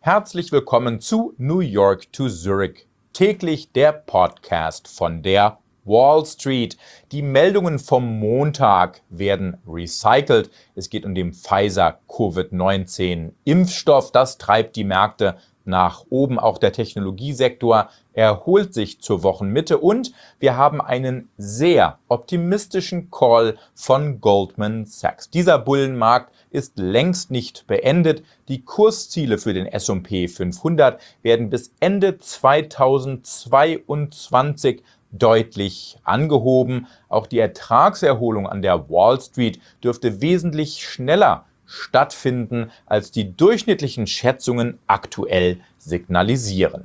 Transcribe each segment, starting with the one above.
Herzlich willkommen zu New York to Zurich. Täglich der Podcast von der Wall Street. Die Meldungen vom Montag werden recycelt. Es geht um den Pfizer-Covid-19-Impfstoff. Das treibt die Märkte nach oben. Auch der Technologiesektor erholt sich zur Wochenmitte und wir haben einen sehr optimistischen Call von Goldman Sachs. Dieser Bullenmarkt ist längst nicht beendet. Die Kursziele für den S&P 500 werden bis Ende 2022 deutlich angehoben. Auch die Ertragserholung an der Wall Street dürfte wesentlich schneller stattfinden, als die durchschnittlichen Schätzungen aktuell signalisieren.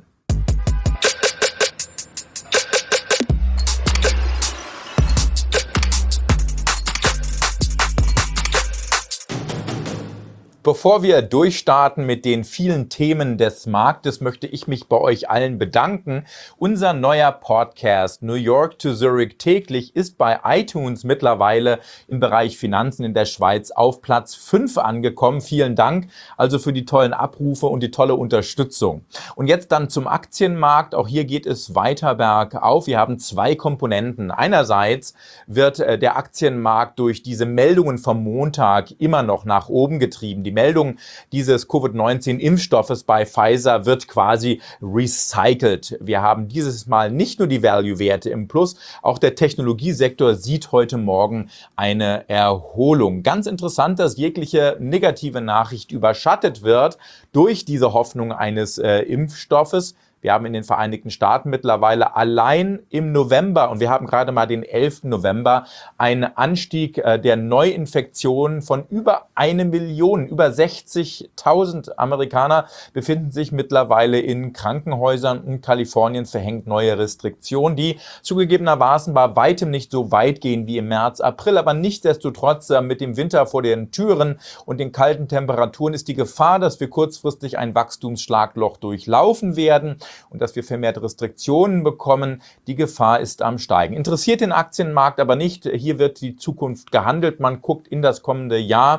Bevor wir durchstarten mit den vielen Themen des Marktes, möchte ich mich bei euch allen bedanken. Unser neuer Podcast New York to Zurich täglich ist bei iTunes mittlerweile im Bereich Finanzen in der Schweiz auf Platz 5 angekommen. Vielen Dank also für die tollen Abrufe und die tolle Unterstützung. Und jetzt dann zum Aktienmarkt. Auch hier geht es weiter bergauf. Wir haben zwei Komponenten. Einerseits wird der Aktienmarkt durch diese Meldungen vom Montag immer noch nach oben getrieben. Die Meldung dieses Covid-19-Impfstoffes bei Pfizer wird quasi recycelt. Wir haben dieses Mal nicht nur die Value-Werte im Plus, auch der Technologiesektor sieht heute Morgen eine Erholung. Ganz interessant, dass jegliche negative Nachricht überschattet wird durch diese Hoffnung eines Impfstoffes. Wir haben in den Vereinigten Staaten mittlerweile allein im November, und wir haben gerade mal den 11. November, einen Anstieg der Neuinfektionen von über 1 Million. Über 60.000 Amerikaner befinden sich mittlerweile in Krankenhäusern und Kalifornien verhängt neue Restriktionen, die zugegebenermaßen bei weitem nicht so weit gehen wie im März, April. Aber nichtsdestotrotz mit dem Winter vor den Türen und den kalten Temperaturen ist die Gefahr, dass wir kurzfristig ein Wachstumsschlagloch durchlaufen werden und dass wir vermehrt Restriktionen bekommen. Die Gefahr ist am Steigen. Interessiert den Aktienmarkt aber nicht. Hier wird die Zukunft gehandelt. Man guckt in das kommende Jahr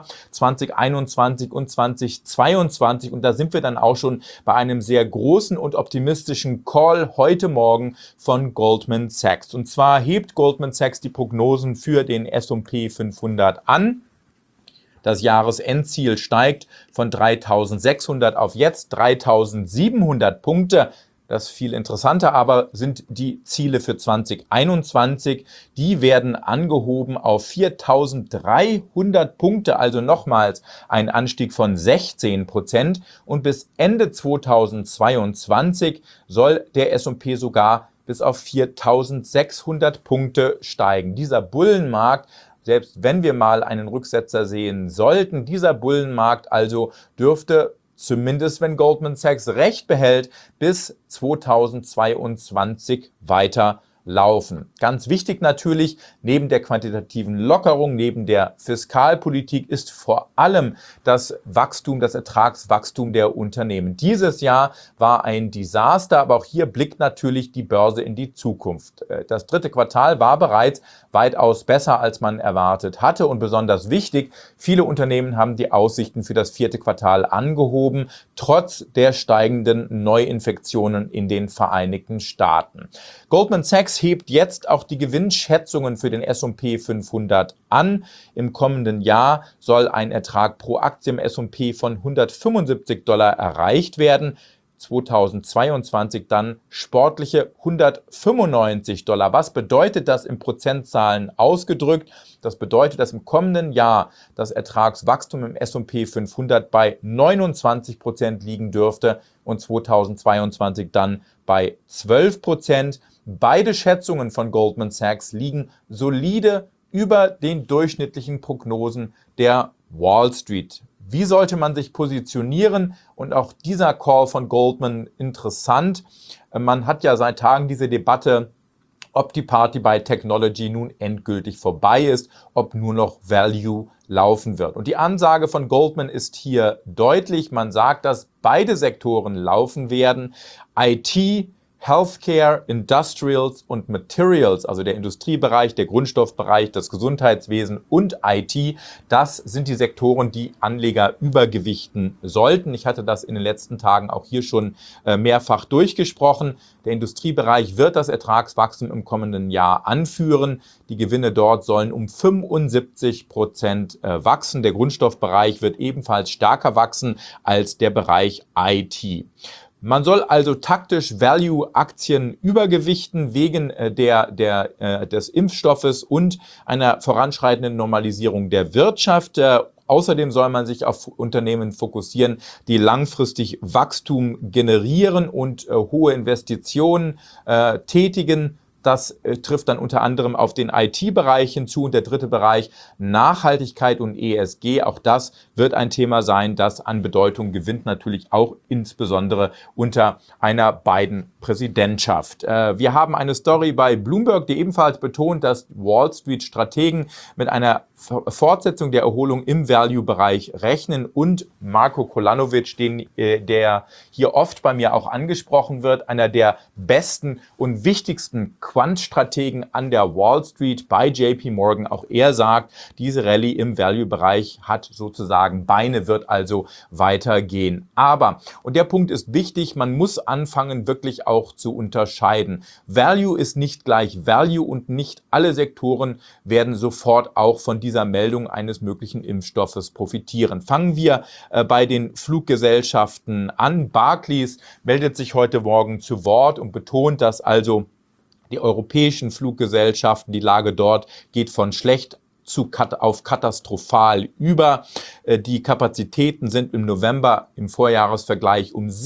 2021 und 2022 und da sind wir dann auch schon bei einem sehr großen und optimistischen Call heute Morgen von Goldman Sachs. Und zwar hebt Goldman Sachs die Prognosen für den S&P 500 an. Das Jahresendziel steigt von 3.600 auf jetzt 3.700 Punkte. Das viel interessanter aber sind die Ziele für 2021. Die werden angehoben auf 4.300 Punkte, also nochmals ein Anstieg von 16%. Und bis Ende 2022 soll der S&P sogar bis auf 4.600 Punkte steigen. Dieser Bullenmarkt, selbst wenn wir mal einen Rücksetzer sehen sollten, dieser Bullenmarkt also dürfte, zumindest wenn Goldman Sachs recht behält, bis 2022 weiter laufen. Ganz wichtig natürlich, neben der quantitativen Lockerung, neben der Fiskalpolitik ist vor allem das Wachstum, das Ertragswachstum der Unternehmen. Dieses Jahr war ein Desaster, aber auch hier blickt natürlich die Börse in die Zukunft. Das dritte Quartal war bereits weitaus besser, als man erwartet hatte und besonders wichtig, viele Unternehmen haben die Aussichten für das vierte Quartal angehoben, trotz der steigenden Neuinfektionen in den Vereinigten Staaten. Goldman Sachs hebt jetzt auch die Gewinnschätzungen für den S&P 500 an. Im kommenden Jahr soll ein Ertrag pro Aktie im S&P von $175 erreicht werden. 2022 dann sportliche $195. Was bedeutet das in Prozentzahlen ausgedrückt? Das bedeutet, dass im kommenden Jahr das Ertragswachstum im S&P 500 bei 29% liegen dürfte und 2022 dann bei 12%. Beide Schätzungen von Goldman Sachs liegen solide über den durchschnittlichen Prognosen der Wall Street. Wie sollte man sich positionieren? Und auch dieser Call von Goldman interessant. Man hat ja seit Tagen diese Debatte, ob die Party bei Technology nun endgültig vorbei ist, ob nur noch Value laufen wird. Und die Ansage von Goldman ist hier deutlich. Man sagt, dass beide Sektoren laufen werden. IT, Healthcare, Industrials und Materials, also der Industriebereich, der Grundstoffbereich, das Gesundheitswesen und IT, das sind die Sektoren, die Anleger übergewichten sollten. Ich hatte das in den letzten Tagen auch hier schon mehrfach durchgesprochen. Der Industriebereich wird das Ertragswachstum im kommenden Jahr anführen. Die Gewinne dort sollen um 75% wachsen. Der Grundstoffbereich wird ebenfalls stärker wachsen als der Bereich IT. Man soll also taktisch Value-Aktien übergewichten wegen des Impfstoffes und einer voranschreitenden Normalisierung der Wirtschaft. Außerdem soll man sich auf Unternehmen fokussieren, die langfristig Wachstum generieren und hohe Investitionen tätigen. Das trifft dann unter anderem auf den IT-Bereich hinzu. Und der dritte Bereich, Nachhaltigkeit und ESG. Auch das wird ein Thema sein, das an Bedeutung gewinnt, natürlich auch insbesondere unter einer Biden-Präsidentschaft. Wir haben eine Story bei Bloomberg, die ebenfalls betont, dass Wall Street-Strategen mit einer Fortsetzung der Erholung im Value-Bereich rechnen. Und Marko Kolanovic, der hier oft bei mir auch angesprochen wird, einer der besten und wichtigsten Quant-Strategen an der Wall Street bei JP Morgan, auch er sagt, diese Rallye im Value-Bereich hat sozusagen Beine, wird also weitergehen. Aber, und der Punkt ist wichtig, man muss anfangen, wirklich auch zu unterscheiden. Value ist nicht gleich Value und nicht alle Sektoren werden sofort auch von dieser Meldung eines möglichen Impfstoffes profitieren. Fangen wir bei den Fluggesellschaften an. Barclays meldet sich heute Morgen zu Wort und betont, dass also die europäischen Fluggesellschaften, die Lage dort geht von schlecht auf katastrophal über. Die Kapazitäten sind im November im Vorjahresvergleich um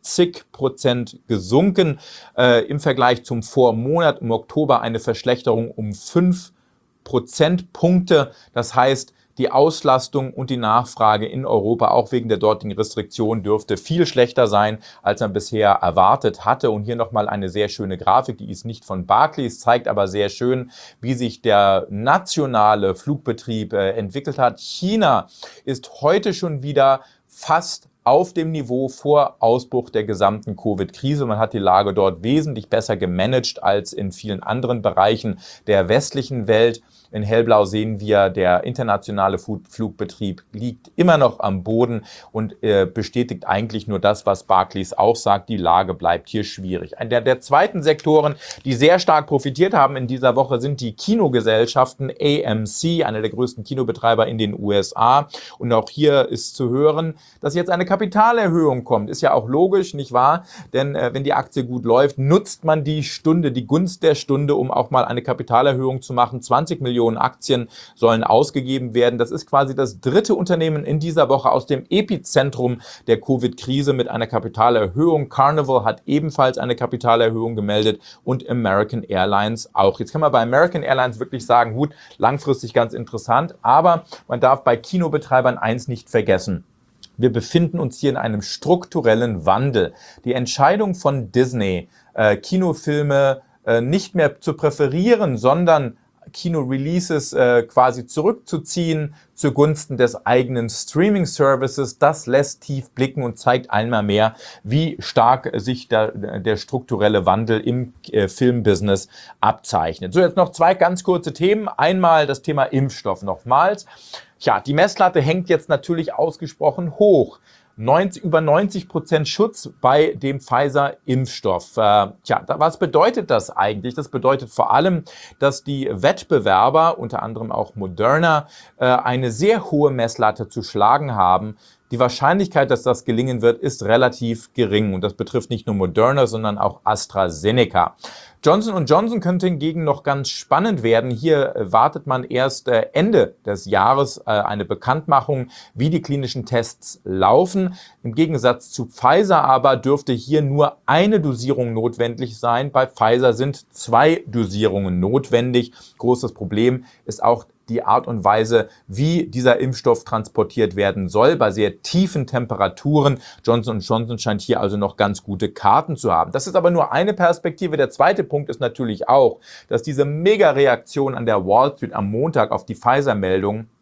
70% gesunken. Im Vergleich zum Vormonat im Oktober eine Verschlechterung um 5 Prozentpunkte. Das heißt, die Auslastung und die Nachfrage in Europa, auch wegen der dortigen Restriktionen, dürfte viel schlechter sein, als man bisher erwartet hatte. Und hier nochmal eine sehr schöne Grafik, die ist nicht von Barclays, zeigt aber sehr schön, wie sich der nationale Flugbetrieb entwickelt hat. China ist heute schon wieder fast auf dem Niveau vor Ausbruch der gesamten Covid-Krise. Man hat die Lage dort wesentlich besser gemanagt als in vielen anderen Bereichen der westlichen Welt. In hellblau sehen wir, der internationale Flugbetrieb liegt immer noch am Boden und bestätigt eigentlich nur das, was Barclays auch sagt. Die Lage bleibt hier schwierig. Einer der zweiten Sektoren, die sehr stark profitiert haben in dieser Woche, sind die Kinogesellschaften. AMC, einer der größten Kinobetreiber in den USA. Und auch hier ist zu hören, dass jetzt eine Kapitalerhöhung kommt. Ist ja auch logisch, nicht wahr? Denn wenn die Aktie gut läuft, nutzt man die Stunde, die Gunst der Stunde, um auch mal eine Kapitalerhöhung zu machen. 20 Millionen Aktien sollen ausgegeben werden. Das ist quasi das dritte Unternehmen in dieser Woche aus dem Epizentrum der Covid-Krise mit einer Kapitalerhöhung. Carnival hat ebenfalls eine Kapitalerhöhung gemeldet und American Airlines auch. Jetzt kann man bei American Airlines wirklich sagen, gut, langfristig ganz interessant, aber man darf bei Kinobetreibern eins nicht vergessen. Wir befinden uns hier in einem strukturellen Wandel. Die Entscheidung von Disney, Kinofilme nicht mehr zu präferieren, sondern Kino-Releases quasi zurückzuziehen zugunsten des eigenen Streaming-Services, das lässt tief blicken und zeigt einmal mehr, wie stark sich der strukturelle Wandel im Filmbusiness abzeichnet. So, jetzt noch zwei ganz kurze Themen. Einmal das Thema Impfstoff nochmals. Ja, die Messlatte hängt jetzt natürlich ausgesprochen hoch. Über 90% Schutz bei dem Pfizer-Impfstoff. Was bedeutet das eigentlich? Das bedeutet vor allem, dass die Wettbewerber, unter anderem auch Moderna, eine sehr hohe Messlatte zu schlagen haben. Die Wahrscheinlichkeit, dass das gelingen wird, ist relativ gering. Und das betrifft nicht nur Moderna, sondern auch AstraZeneca. Johnson & Johnson könnte hingegen noch ganz spannend werden. Hier wartet man erst Ende des Jahres eine Bekanntmachung, wie die klinischen Tests laufen. Im Gegensatz zu Pfizer aber dürfte hier nur eine Dosierung notwendig sein. Bei Pfizer sind 2 Dosierungen notwendig. Großes Problem ist auch die Art und Weise, wie dieser Impfstoff transportiert werden soll, bei sehr tiefen Temperaturen. Johnson & Johnson scheint hier also noch ganz gute Karten zu haben. Das ist aber nur eine Perspektive. Der zweite Punkt ist natürlich auch, dass diese Mega-Reaktion an der Wall Street am Montag auf die Pfizer-Meldung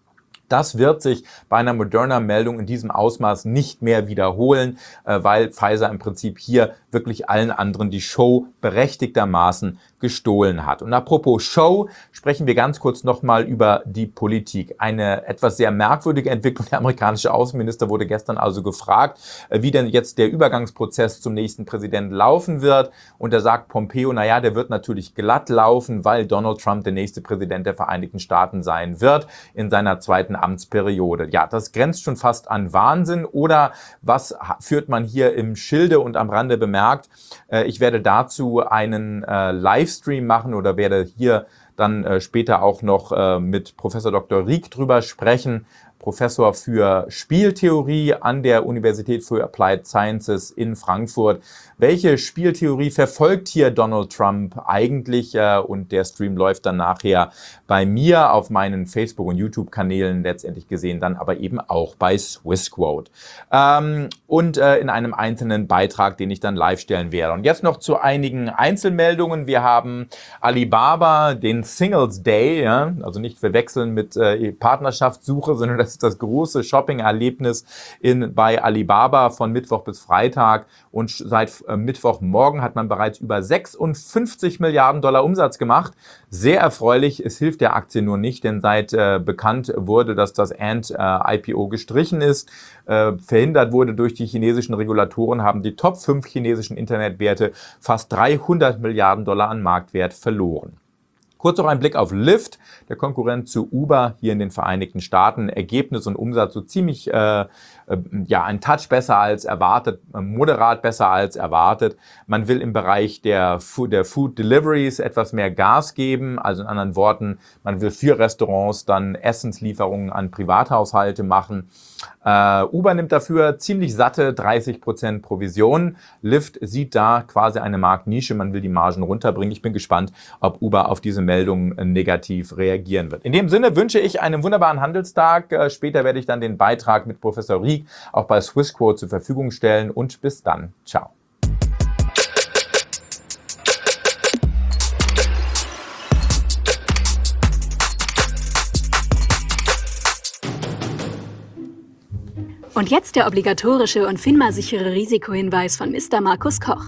Das wird sich bei einer Moderna-Meldung in diesem Ausmaß nicht mehr wiederholen, weil Pfizer im Prinzip hier wirklich allen anderen die Show berechtigtermaßen gestohlen hat. Und apropos Show, sprechen wir ganz kurz nochmal über die Politik. Eine etwas sehr merkwürdige Entwicklung. Der amerikanische Außenminister wurde gestern also gefragt, wie denn jetzt der Übergangsprozess zum nächsten Präsidenten laufen wird. Und da sagt Pompeo, naja, der wird natürlich glatt laufen, weil Donald Trump der nächste Präsident der Vereinigten Staaten sein wird in seiner zweiten Amtsperiode. Ja, das grenzt schon fast an Wahnsinn. Oder was führt man hier im Schilde? Und am Rande bemerkt, ich werde dazu einen Livestream machen oder werde hier dann später auch noch mit Professor Dr. Rieck drüber sprechen. Professor für Spieltheorie an der Universität für Applied Sciences in Frankfurt. Welche Spieltheorie verfolgt hier Donald Trump eigentlich? Und der Stream läuft dann nachher bei mir auf meinen Facebook- und YouTube-Kanälen letztendlich gesehen, dann aber eben auch bei Swissquote. Und in einem einzelnen Beitrag, den ich dann live stellen werde. Und jetzt noch zu einigen Einzelmeldungen. Wir haben Alibaba, den Singles Day, ja, also nicht verwechseln mit Partnerschaftssuche, sondern das ist das große Shopping-Erlebnis bei Alibaba von Mittwoch bis Freitag. Und seit Mittwochmorgen hat man bereits über 56 Milliarden Dollar Umsatz gemacht. Sehr erfreulich. Es hilft der Aktie nur nicht, denn seit bekannt wurde, dass das Ant-IPO gestrichen ist, verhindert wurde durch die chinesischen Regulatoren, haben die Top 5 chinesischen Internetwerte fast 300 Milliarden Dollar an Marktwert verloren. Kurz noch ein Blick auf Lyft, der Konkurrent zu Uber hier in den Vereinigten Staaten. Ergebnis und Umsatz so ziemlich, ein Touch besser als erwartet, moderat besser als erwartet. Man will im Bereich der Food Deliveries etwas mehr Gas geben. Also in anderen Worten, man will für Restaurants dann Essenslieferungen an Privathaushalte machen. Uber nimmt dafür ziemlich satte 30% Provision. Lyft sieht da quasi eine Marktnische. Man will die Margen runterbringen. Ich bin gespannt, ob Uber auf diese Meldung negativ reagieren wird. In dem Sinne wünsche ich einen wunderbaren Handelstag. Später werde ich dann den Beitrag mit Professor Rieck auch bei Swissquote zur Verfügung stellen. Und bis dann. Ciao. Und jetzt der obligatorische und FINMA-sichere Risikohinweis von Mr. Markus Koch.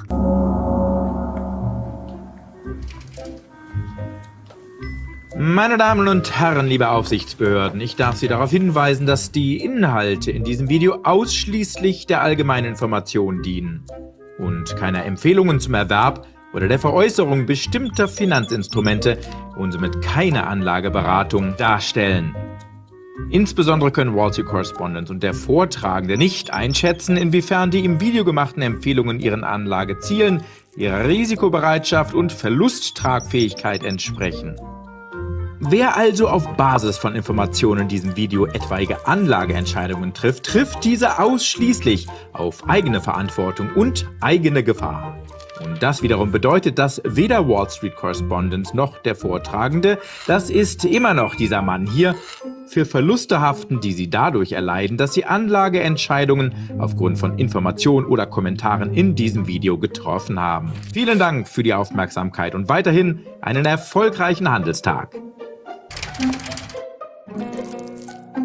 Meine Damen und Herren, liebe Aufsichtsbehörden, ich darf Sie darauf hinweisen, dass die Inhalte in diesem Video ausschließlich der allgemeinen Information dienen und keine Empfehlungen zum Erwerb oder der Veräußerung bestimmter Finanzinstrumente und somit keine Anlageberatung darstellen. Insbesondere können Wall Street Correspondent und der Vortragende nicht einschätzen, inwiefern die im Video gemachten Empfehlungen ihren Anlagezielen, ihrer Risikobereitschaft und Verlusttragfähigkeit entsprechen. Wer also auf Basis von Informationen in diesem Video etwaige Anlageentscheidungen trifft, trifft diese ausschließlich auf eigene Verantwortung und eigene Gefahr. Und das wiederum bedeutet, dass weder Wall Street Correspondent noch der Vortragende, das ist immer noch dieser Mann hier, für Verluste haften, die sie dadurch erleiden, dass sie Anlageentscheidungen aufgrund von Informationen oder Kommentaren in diesem Video getroffen haben. Vielen Dank für die Aufmerksamkeit und weiterhin einen erfolgreichen Handelstag.